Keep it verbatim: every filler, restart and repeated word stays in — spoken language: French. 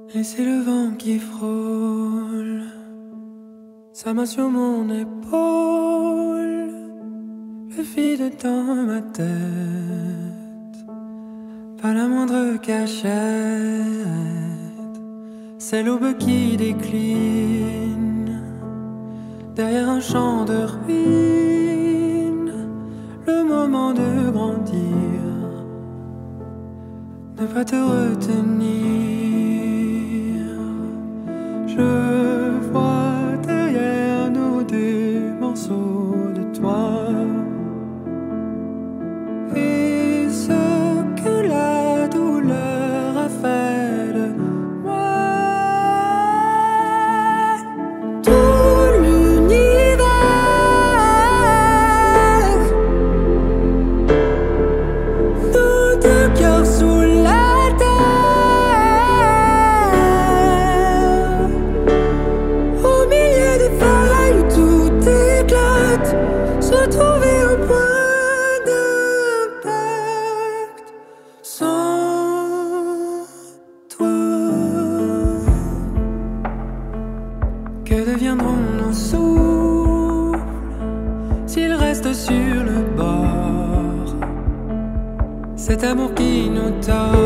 Et c'est le vent qui frôle sa main sur mon épaule, le vide dans ma tête, pas la moindre cachette. C'est l'aube qui décline derrière un champ de ruines, le moment de grandir, ne pas te retenir. Je vois derrière nous des morceaux de toi, et ce que la douleur a fait de moi. Tout l'univers, nos deux cœurs sous la se trouver un point d'impact sans toi. Que deviendront nos souffles s'ils restent sur le bord? Cet amour qui nous tord.